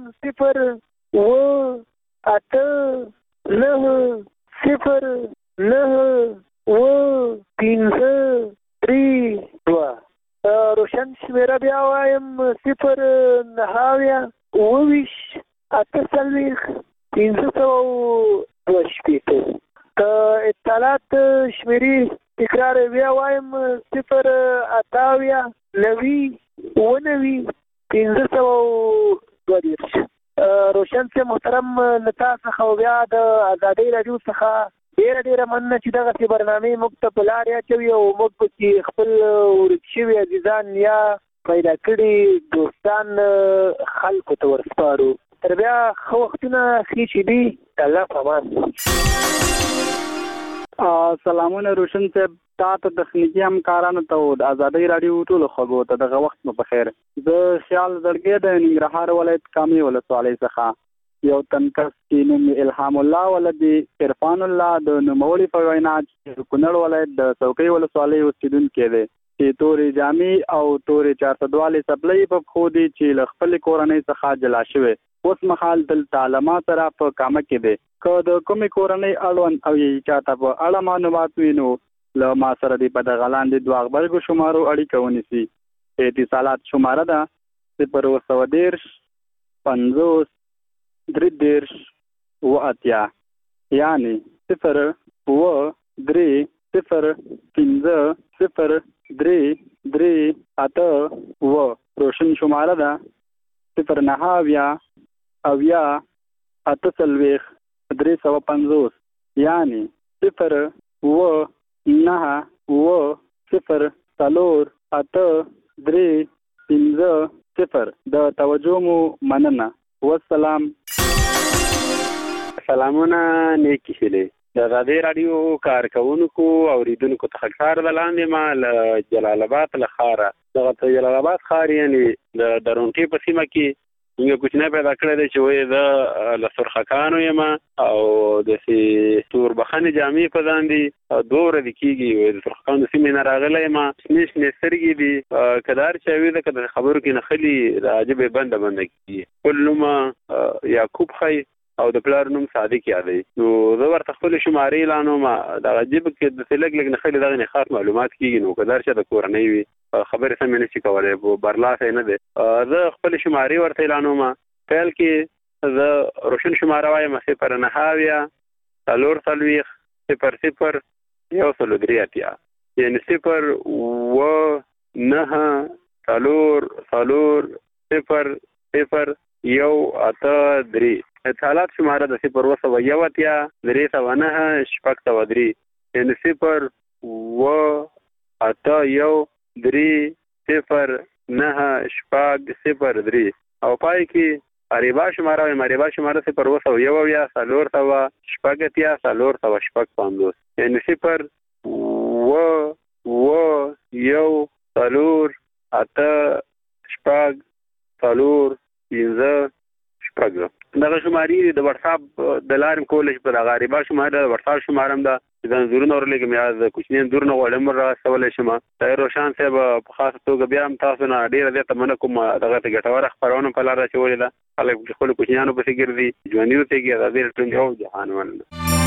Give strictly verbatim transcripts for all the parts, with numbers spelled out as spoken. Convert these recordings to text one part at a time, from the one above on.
صفر اوه اته نهه صفر نهه اوه پنځه درې دوه. روشن شمېره بیا وایم صفر نهه اوه ویشت اته څلوېښت پنځه سوه دوه شپېته. د اطلاعات شمېرې تکرار بیا وایم صفر اتاویا نوي اوه نوي پنځه سوه دوه دېرش. روشن صاحب محترم له تا څخه بیا د ازادۍ راډیو څخه ډېره ډېره مننه چې دغسې برنامې موږ ته په لارې اچوي او موږ پکې خپل ورک شوي عزیزان یا پیدا کړي دوستان خلکو ته ورسپارو. تر بیا ښه وختونه ښې شېبې د الله په امان. سلامونه روشن صاحب، تا ته تخنیکي همکارانو ته د ازادۍ راډیو ټولو خوږو ته دغه وخت مو په خیر. زه خیال زړګی د ننګرهار ولایت کامې ولسوالۍ څخه یو تن کس چې نوم الهام الله ولدي عرفان الله د نوموړي په وینا چې کونړ ولایت د څوکۍ ولسوالۍ اوسېدونکی دی چې تورې جامې او تورې چارسدوالې څپلۍ په پښو دي چې له خپلې کورنۍ څخه جلا شوی. اوس مهال دلته علما سره په کامه کې دی. که د کومې کورنۍ اړوند او یې چاته په اړه معلومات وي نو له ما سره دې په دغه لاندې دوه غبرګو شمارو اړیکه ونیسي. اتصالات شماره ده صفر اوه سوه دېرش پنځوس درې دېرش اوه اتیا، یعنې صفر اوه درې صفر پنځه صفر درې درې اته اوه. روشن شماره ده صفر نهه اویا اویا اته څلوېښت درې سوه پنځوس، یعنې صفر اوه نهه اوه صفر څلور اته درې پنځه صفر. د توجه مو مننه. والسلام. سلامونه نیکې شلې. د ازادۍ راډیو کارکوونکو او اوریدونکو ته ښکار د لاندې ما له جلال آباد له ښاره دغه جلال آباد ښار یعنې د درونټې په سیمه کې یو کوچنی پیدا کړی دی چې وایي زه له سرخکانو یم او داسې توربخنې جامې په ځان دي، دوه ورځې کېږي وایي د سرخکانو د سیمې نه راغلی یم، شنې شنې سترګې دي، که د هر چا وي ده که د خبرو کې نښلي د عجبې بنده بنده کېږي. خپل نوم یعقوب ښایي او د پلار نوم صادق یادوي. نو زه ورته خپلې شمارې اعلانوم، دغه جیب کې داسې لږ لږ نښلي دغه نه خاص معلومات کېږي. نو که د هر چا د کورنۍ وي خبرې سمې نشي کولی، برلاسی نه دی. زه خپلې شمارې ورته اعلانوم. پیل کې زه روشن شماره وایم صفر نهه اویا څلور څلوېښت صفر صفر یو سلو درې اتیا، یعنې صفر اوه نهه څلور څلور صفر صفر یو اته درې. اتصالات شماره د صفر اوه سوه یو اتیا درې سوه نهه شپږ سوه درې، یعنې صفر اوه اته یو درې صفر نهه شپږ صفر درې. او پای کې اریبا شماره وایم. اریبا شماره صفر اوه سوه یو اویا څلور سوه شپږ اتیا څلور سوه شپږ پنځوس، یعنې صفر اوه اوه یو څلور اته شپږ څلور پنځه شپږ. دغه شمارې د وټساپ د لارې کولی شي په دغه اریبا شماره د وټساپ شماره هم ده چې د انځورونه ورلېږم یا د کوچني انځورونه غواړم وررسولی شم. طاهر روشان صاحب په خاصه توګه بیا هم تاسو نه ډېره زیاته مننه کوم. دغه ته ګټوره خپرونه په لاره اچولې ده. خلک خپلو کوچنیانو پسې ګرځي، ژوندي اوسېږي. ازادۍ راډیو او جهان مننه.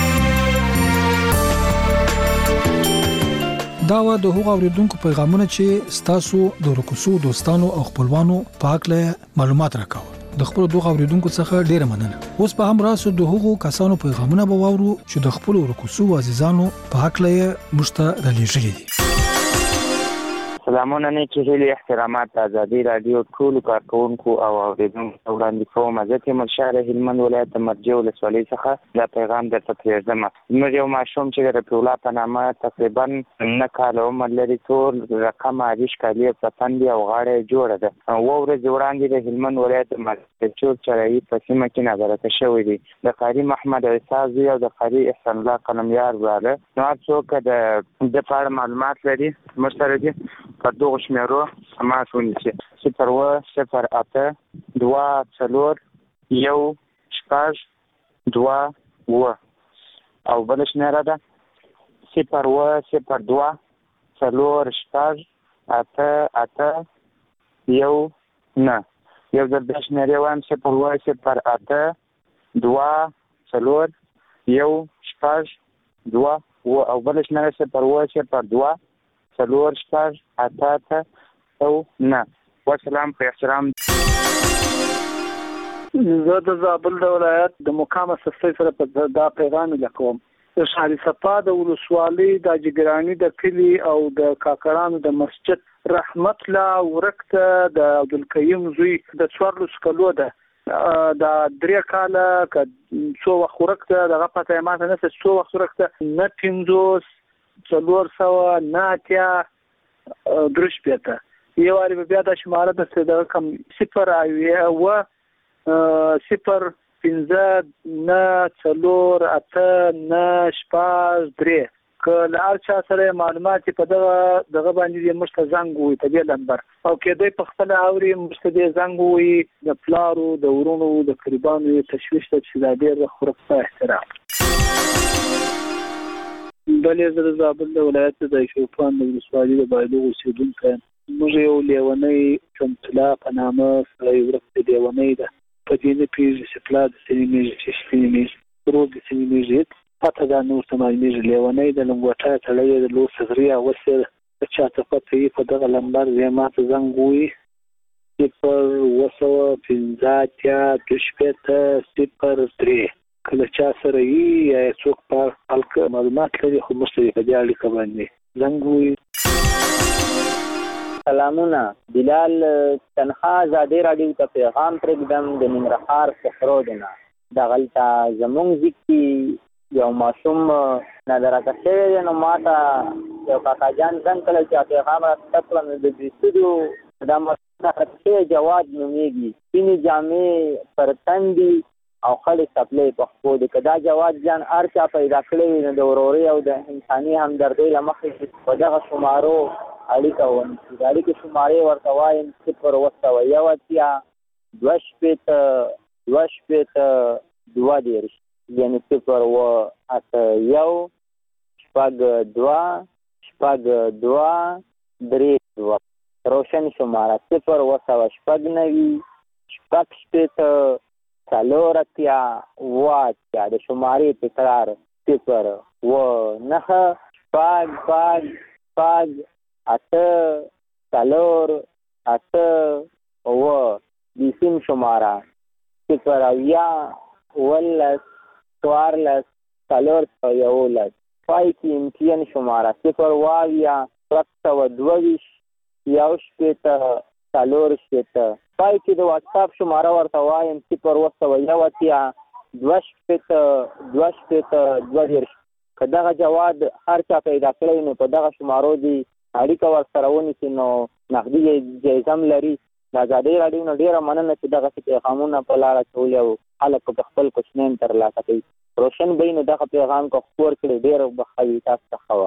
دا و د هغو اوریدونکو پیغامونه چې ستاسو د ورکوسو دوستانو او خپلوانو په هکله معلومات راکاوه. د خپل دوه اوریدونکو څخه ډیره مننه. اوس په هم راسو د هغو کسانو پیغامونه به واورو چې د خپل ورکوسو عزیزانو په هکله یې مشته رالېږلي دي. سلامونه نیکې هیلې احترامات ازادۍ راډیو ټولو کارکوونکو او اوریدونکو ته وړاندې کوم. زه تیمورشاه د هلمند ولایت د مرجې ولسوالۍ څخه دا پیغام درته پرېږدم. زموږ یو ماشوم چې د رفیع الله په نامه تقریبا نه کاله عمر لري، ټول رقم عادي ښکالي پسند دي او غاړه یې جوړه ده. اووه ورځې وړاندې د هلمند ولایت د مرچور چرایي په سیمه کې نابرده شوی دی. د قاري محمد عیسی زوی او د قاري احسان الله قلمیار وراره. نو هر څوک د د په اړه معلومات لري موږ سره دي په دغو شمېرو تماس ونیسي. صفر اوه صفر اته دوه څلور یو شپږ دوه اووه. او بله شمېره ده صفر اوه صفر دوه څلور شپږ اته اته یو نه. یو ځل بیا شمېرې وایم صفر اووه صفر اته دوه څلور یو شپږ دوه اووه او بله شمېره صفر اووه صفر دوه څلور شپږ اته اته او نه. والسلام په احترام. زه د زابل د ولایت د مقام اساسي سره په دا پیغام لیکوم. د شهر صفا د ولسوالۍ د جګرانی د کلی او د کاکړانو د مسجد رحمت الله ورکته د عبدالقیوم زوی د څوارلس کلو ده د درې کاله که څو وخت ورکته دغه پته یې ماته نه څو وخت ورکته نه پنځوس څلور سوه نه اتیا درې شپېته یو وارې به بیا دا شماره ده دغه کم صفر اوه صفر پنځه نه څلور اته نه شپږ درې که له هر چا سره معلومات په دغه دغه باندې یې موږ ته زنګ ووایي په دې نمبر او کېدای په خپله اوري موږ ته دې زنګ ووایي د پلارو د ورونو د قریبانو یې تشویش ته چې دا ډېر خورک په احترام. بلې زه د زابل د ولایت د شوپان د ولسوالۍ د بایلوغ اوسېدونکی یم. موږ یو لیونی چمتلا په نامه سړی ورک د لیونی ده په دې نه پېژني چې پلار د سنې مېږي چې سپینې مېږي ورور د سنې مېږي پته دا نه ورته معلومېږي. لیونی د لنګوټه تړلی دی د لوڅ غري اغوستی ده که چا ته پته وي په دغه لمبر بیا ما ته زنګ ووایي صفر اووه سوه پنځه اتیا دوه شپېته صفر درې. کله چا سره وي یا څوک په خلک معلومات لري خو موږ ته یې په دې اړیکه باندې زنګ ووایي. سلامونه. بلال تنها ازادي راډیو ته پیغام پرېږدم د ننګرهار صخرو نه. دغلته زمونږ ځیږ کې یو ماشوم نادرکه شوی دی نو ما ته یو کاکاجان زنګ کړی چې پیغام راته کړم د بېسودو دا ماشوم نادرکه شوی جواد نومېږي سپینې جامې پر تن دي او خړې څپلۍ په خپو دي. که دا جواد جان هر چا پیدا کړی وي نو د ورورۍ او د انساني همدردۍ له مخې په دغه شمارو اړیکه ونیسي. د اړیکې شمارې ورته وایم صفر اووه سوه یو اتیا دوه شپېته دوه شپېته دوه دېرش یعنې صفر اووه اته یو شپږ دوه شپږ دوه درې دوه. روشن شماره صفر اووه سوه شپږ نوي شپږ شپېته څلور اتیا اووه اتیا. د شمارې تکرار صفر اووه نهه شپږ شپږ شپږ اته څلور اته اووه. د سیم شماره صفر اویا اوولس څوارلس څلور سوه یولس. پای کې امتیان شماره صفر اوه اویا شپږ سوه دوه ویشت یو شپېته څلور شپېته. پای کې د واټساپ شماره ورته وایم صفر اووه سوه یو اتیا دوه شپېته دوه شپېته دوه دېرش. که دغه جواد هر چا پیدا کړی نو په دغه شمارو دي اړیکه ورسره ونیسي نو نغدي جایزه هم لري. د ازادۍ راډیو نه ډېره مننه چې دغسې پیغامونه په لاره اچولي او خلک په خپل کوچنیان ترلاسه کوي. روشن بهي نو دغه پیغام که خپور کړي ډېر به ښه وي. تاسو ته ښه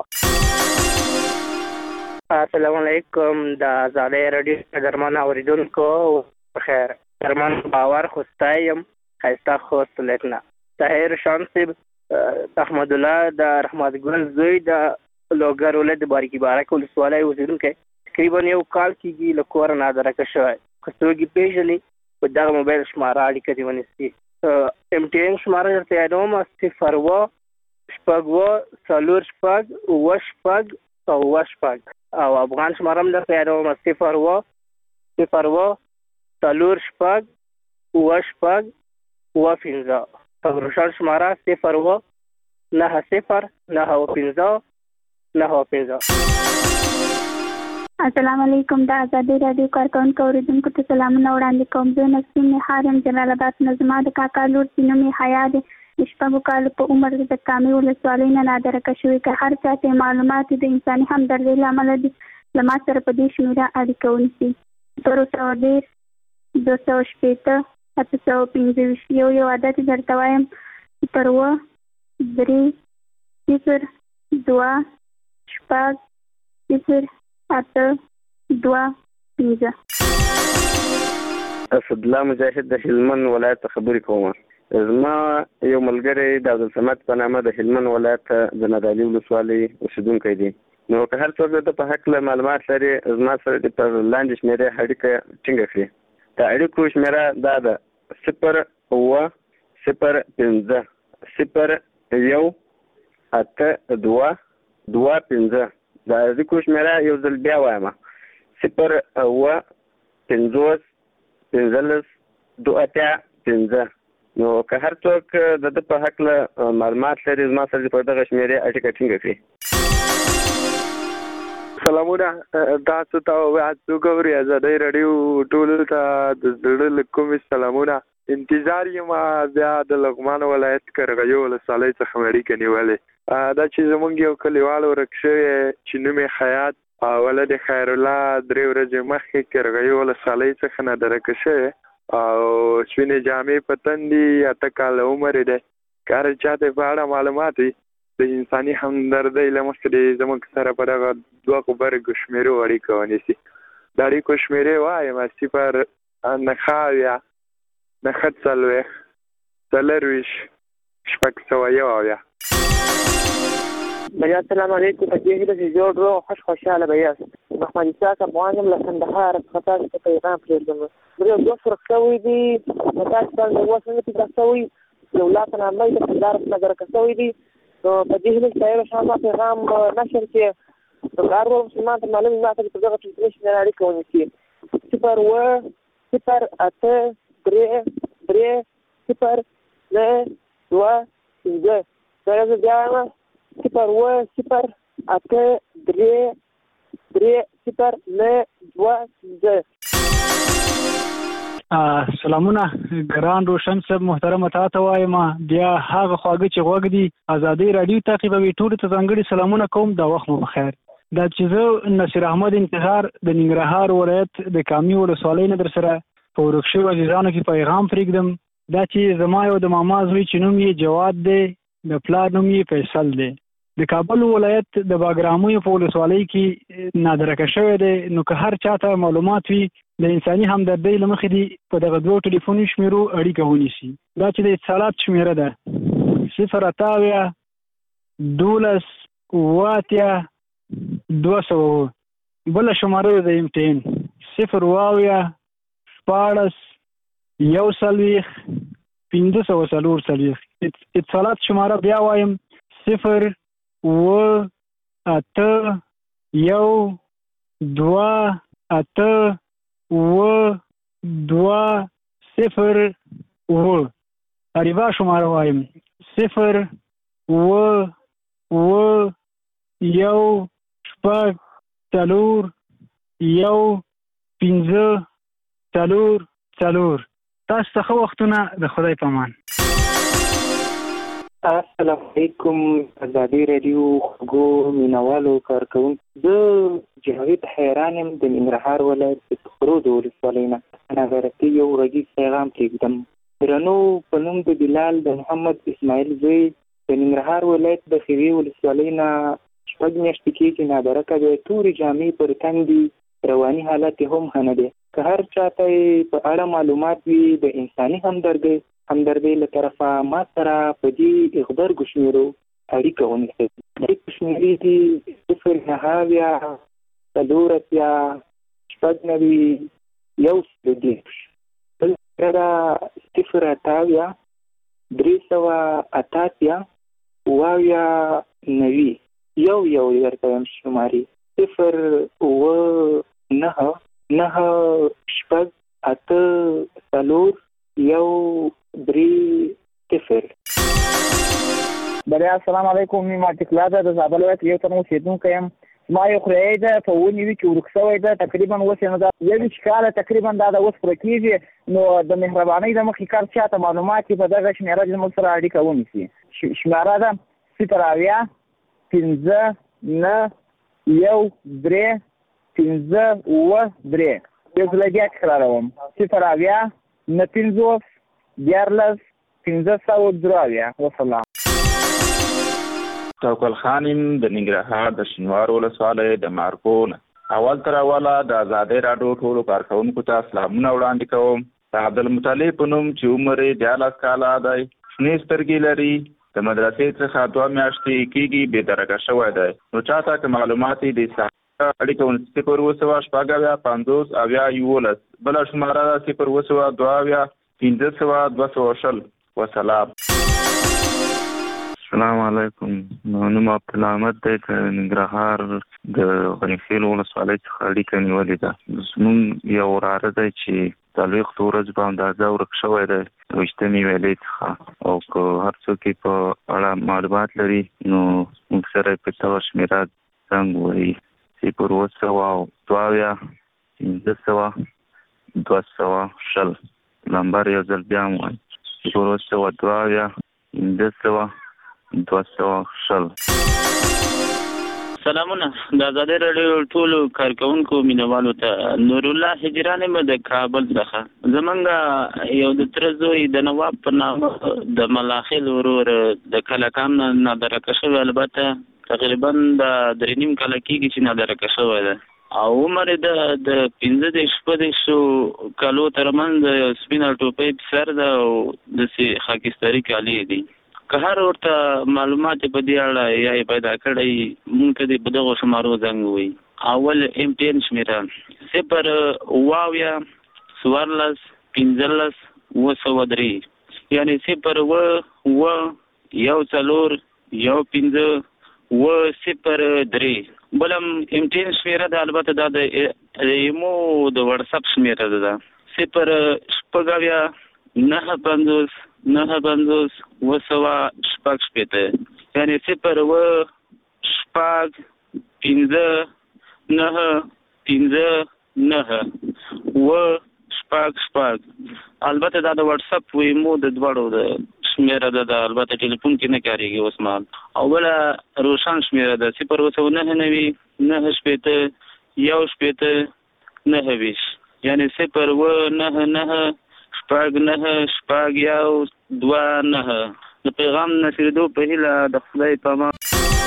وه. السلام علیکم. د ازادۍ راډیو قدرمن اورېدونکو بخیر. درمان باور خوستی یم ښایسته خوست لیکنه. طاهر شان صاحب احمدالله د رحمت ګل زوی د لوګر ولایت د باریکي بارک ولسوالۍ اوسېدونکی تقریبا یو کال کېږي له کوره نادرکه شوی. که څوک یې پېژني په دغه موبایل شماره اړیکه دې ونیسي. ایم ټي این شماره درته یادوم صفر اووه شپږ اووه څلور شپږ اووه شپږ اووه شپږ او افغان شماره هم درته یادوم صفر اووه صفر اووه څلور شپږ اووه شپږ اووه پنځه. روشن شماره صفر اووه نهه صفر نهه اووه پنځه نهه اووه پنځه. السلام علیکم. د ازادۍ راډیو کارکوونکو اورېدونکو ته سلامونه وړاندې کوم. زه نسیم نهار یم جلال آباد نه. زما د کاکا لور چې نوم یې حیا دی د شپږو کالو په عمر د کامې ولسوالۍ نه نادرکه شوې. که هر چا ته معلومات د انساني همدردۍ له امله دي له ما سره په دې شمېره اړیکه ونیسي. صفر سوه دېرش دوه سوه شپېته اته سوه پنځه ویشت. یو یو عدد یې درته وایم صفر اووه درې صفر دوه شپږ صفر اته دوه پنځه. اسدالله مجاهد د هلمند ولایت څخه خبرې کوم. زما یو ملګری د عبدالصمد په نامه د هلمند ولایت د نادعلي ولسوالۍ اوسېدونکی دی. نو که هر څوک د په هکله معلومات لري زما سره د پر لاندې شمېرې اړیکه ټینګه کړي. د اړیکو شمیره دا ده صفر اوه صفر پنځه صفر یو اته دوه دوه پنځه. د اړیکو شمیره یو ځل بیا وایم صفر اوه پنځوس پنځلس دوه اتیا پنځه. نو که هر څوک د ده په هکله معلومات لري زما سره په دغه شمیرې اړیکه ټینګه کړي. سلامونه، تاسو ته وایي ګوري ازادۍ راډیو ټولو ته د زړه له کومې سلامونه. انتظار یم بیا د لغمان ولایت قرغیو ولسوالۍ څخه مې اړیکه نیولې. دا چې زمونږ یو کلیوال ورک شوی چې نوم یې خیاط ولد خیرالله درې ورځې مخکې قرغیو ولسوالۍ څخه نادرکه شوی او سپینې جامې په تن دي، اته کاله عمر دی. که هر چا ته په اړه معلومات وي د انساني همدردۍ له مخې دی زموږ سره په دغه دوه غبرګو شمېرو اړیکه ونیسي. د اړیکو شمېرې وایم صفر نښه اویا نښه څلوېښت څلرویشت شپږ سوه یو اویا. بیا السلام علیکم. په دې هیله چې جوړ روغ خوش خوشحاله به یاست. محمد اسحاق افغان یم له کندهار څخه تاسو ته پیغام پرېږدم. زه دوه فرق شوی دي نو تاسو ته د اوس نه پیدا شوی یو لا په نامه د کندهار څخه نظر شوی دي. نو په دې هیله چې یو شان پیغام نشر چې د کار ورو مسلمان ته معلوم نه چې په دغه ټلویزیون اړیکه ونیسي. صفر اوه صفر اته درې درې صفر نه دوه پنځه. دا زه بیا وایم صفر اوه صفر اته درې درې صفر نه دوه پنځه. سلامونه ګران روشن صاحب، محترم تاسو وایم بیا هغه خواږه چې غوږ دي ازادۍ راډیو تعقیبوي ټولو ته ځانګړي سلامونه کوم. دا وخت مو بخیر. دا چې زه نصیر احمد انتظار د ننګرهار ولایت د کامي ولسوالۍ نه در سره په ورک شویو عزیزانو کې پیغام پرېږدم. دا چې زما یو د ماما زوی چې نوم یې جواد دی، د پلار نوم یې فیصل دی، د کابل ولایت د باګرامو په ولسوالۍ کې نادرکه شوی دی. نو که هر چاته معلومات وي د انساني همدردۍ له مخې دي په دغه دوو ټلیفوني شمیرو اړیکه ونیسي. دا چې د اتصالات شمیره ده صفر اته اویا دولس اوه اتیا دوه سوه. بله شماره د امتحان صفر اوه اویا شپاړس یو څلوېښت پنځه سوه څلور څلوېښت. اتصالات شماره بیا وایم صفر اوه اته یو دوه اته اوه دوه صفر اوه. اریبا شماره وایم صفر اوه اوه یو شپږ څلور یو پنځه څلور څلور. تاسو ته ښه وختونه، د خدای په امان. السلام علیکم. ازادۍ راډیو خوږو مینوالو کارکوونکو، زه جاوید حیران یم د ننګرهار ولایت د تخرو د ولسوالۍ نه نغرتي یو غږیز پیغام پرېږدم. درنو په نوم د بلال د محمد اسماعیل زوی د ننګرهار ولایت د خیوي ولسوالۍ نه شپږ میاشتې کېږي نادرکه دی. تورې جامې پر تن دي، رواني حالت یې هم ښه نه دی. که هر چاته په اړه معلومات وي د انساني همدردۍ همدردۍ له طرفه ما سره په دې غبرګو شمېرو اړیکه ونیسئ. اړیکې شمېرې دي صفر نهه اویا څلور اتیا شپږ نوي یو سل دېرش. بل شمېره صفر اته اویا درې سوه اته اتیا اوه اویا نوي یو یو درته وایم شمارې صفر اوه نهه نهه شپږ اته څلور یو درې صفر. بیا السلام علیکم. مې ماتکلا ده د زابل ولایت یو تن اوسېدونکی یم. زما یو خوريی ده په اووه نوي کې ورک شوی ده، تقریبا اوس یې نو ده یو ویشت کاله تقریبا دا د اوس پوره کېږي. نو د مهربانۍ د مخې کار چاته معلومات وي په دغه شمېره دې زموږ سره اړیکه ونیسي. شمېره ده صفر اویا پنځه نه یو درې پنځه اووه درې. یو ځل بیا تکراروم صفر اویا نه پنځوس دیارلس پنځه سوه درې اویا. وسلام. توکل خان یم د ننګرهار د شینوار ولسوالۍ د مارکو نه. اول تر اوله د ازادۍ راډیو ټولو کارکوونکو ته سلامونه وړاندې کوم. د عبدالمطلب په نوم چې عمر یې دیارلس کاله دی، شنې سترګې لري، د مدرسې څخه دوه میاشتې کېږي بېدرکه شوی دی. نو چاته که معلومات یې د اړیکه ونیسي. صفر اوه سوه شپږ اویا پنځوس اویا یولس. بله شماره ده صفر اوه سوه دوه اویا پنځه سوه دوه سوه شل. وسلام. السلام علیکم. نوم عبدالله احمد دی، ننګرهار د غنیخیل ولسوالۍ څخه اړیکه نیولې ده. زموږ یو وراره دی چې څلوېښتو ورځو په اندازه ورک شوی دی ویشتمې ویلې څخه، او که هر څوک یې په اړه معلومات لري نو موږ سره یې په دغه شمېره زنګ ووهي. صفر اوه سوه دوه اویا پنځه سوه دوه سوه شل. نمبر یو ځل بیا هم وایم، صفر اوه سوه دوه اویا پنځه سوه دوه سوه شل. سلامونه. د ازادي راډیو ټولو کارکونکو مینوالو ته نور الله هجران م د کابل څخه. زمونږ یو د تره زوی د نواب په نامه د ملاخیل ورور د کلکان نه نادرکه شوی، البته تقریبا د درې نیم کاله کېږي چې نادرکه شوی ده، او عمر د د پنځه دېرش شپږدېرشو کالو ترمنځ سپینه ټوپۍ په سر ده او داسې خاکستري کالي دي. که هر ورته معلومات په دې اړه یا یې پیدا کړی مونږ ته دې په دغو شمارو زنګ ووهي. اول ایم ټي ان شمېره صفر اوه اویا څوارلس پنځلس اوه سوه درې، یعنې صفر اوه اوه یو څلور یو پنځه اوه صفر درې. بل هم ایم ټي ان شمېره ده، البته دا د ایمو د وټساپ شمېره ده، صفر شپږ اویا نهه پنځوس نهه پنځوس اوه سوه شپږ شپېته، یعنې صفر اوه شپږ پنځه نهه پنځه نهه اوه شپږ شپږ. البته دا د وټساپ ویمو د دواړو د شمېره ده، د البته ټلیفون کې نه کارېږي اوس مهال. او بله روشن شمېره ده صفر اوه سوه نهه نوي نهه شپېته یو شپېته نهه ویشت، یعنې صفر اوه نهه نهه شپږ نهه شپږ یو دوه نهه. د پیغام نشریدو په هیله د خدای په امان.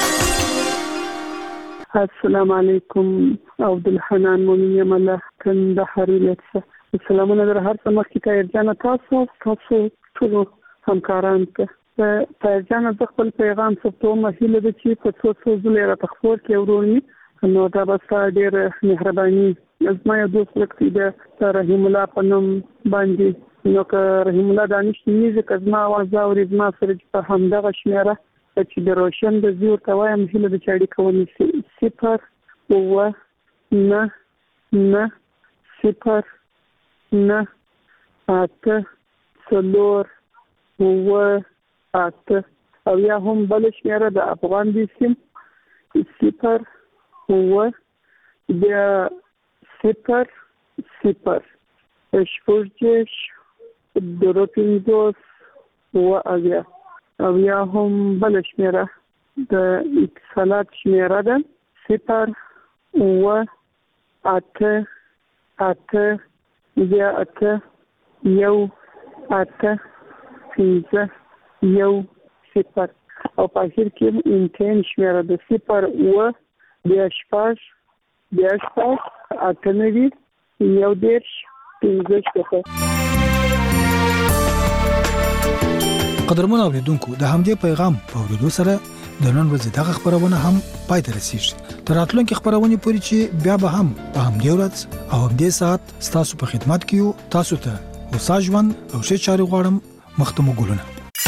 السلام علیکم. عبدالحنان مومن یم له کندهار ولایت څخه. سلامونه در هر څه مخکې طاهر جانه، تاسو تاسو ټولو همکارانو ته. طاهر جانه زه خپل پیغام ثبتوم، هیله ده چې په څو څو ځله یې راته خپور کړې ورور مې، نو دا به ستا ډېره مهرباني. زما یو دوست ورک دی د رحیم الله په نوم باندې، نو که رحیم الله دانش نیږي که زما اواز اوري زما سره چې په همدغه شمېره چې د روشن د زی ورته وایم، هیله ده چې اړیکه ونیسي. صفر اوه نه نه صفر نه اته څلور اوه اته، او یا هم بله شمېره د افغان دی سیم صفر اوه بیا صفر صفر شپږ دېرش درې پنځوس اوه اویا، او یا هم بله شمېره د اتصالات شمېره ده صفر اوه اته اته بیا اته یو اته پنځه یو صفر، او په اخر کې امتحان شمېره ده صفر اوه بیا شپږ بیا شپږ اته نوي یو دېرش پنځه شپېته. قدرمن اوریدونکو، د همدې پیغام په اورېدو سره د نن ورځې دغه خبرونه هم پای ته رسیږي. تر راتلونکي خبرونې پورې چې بیا به هم په همدې ورځ او همدې ساعت ستاسو په خدمت کې یو. تاسو ته هوسا ژوند او ښې چارې غواړم. مخته مو ګلونه.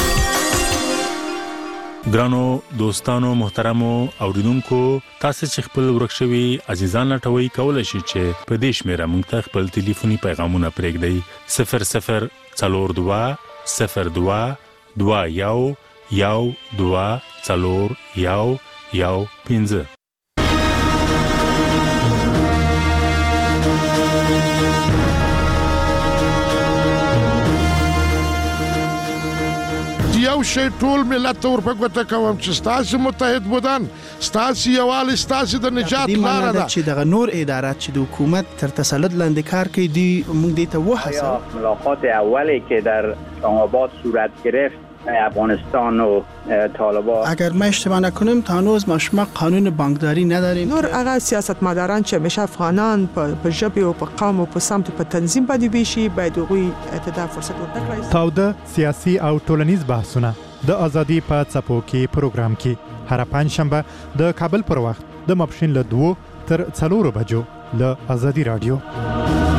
ګرانو دوستانو محترمو اوریدونکو، تاسو چې خپل ورک شوي عزیزان لټوي کولای شئ چې په دې شمېره موږ ته خپل ټلیفوني پیغامونه پرېږدئ. صفر صفر څلور دوه صفر دوه دوه یو یو دوه څلور یو یو پنځه. یو شی ټول ملت ته ورپګوته کوم چې ستاسو متحد بودن، ستاسو یووالی ستاسو د نجات لاره ده. چې دغه نور ادارات چې د حکومت تر تسلط لاندې کار کوي دی موږ دې ته وحسه. ملاقات اولی که در اسلام آباد صورت گرفت افغانستان و طالبان، اگر ما اشتباه نکنیم تا هنوز ما شما قانون بانکداری نداریم. نور هغه سیاستمداران چې همیشه افغانان په ژبه او په قوم او په سمت په تنظیم باندې بيشي باید هغوی ته فرصت ورکړي. تاوده سیاسي او ټولنیز بحثونه د ازادي په څپو کې پروګرام کې هر پنځ شنبه د کابل پر وخت د ماپښین له دوه تر څلورو بجو له ازادي رادیو.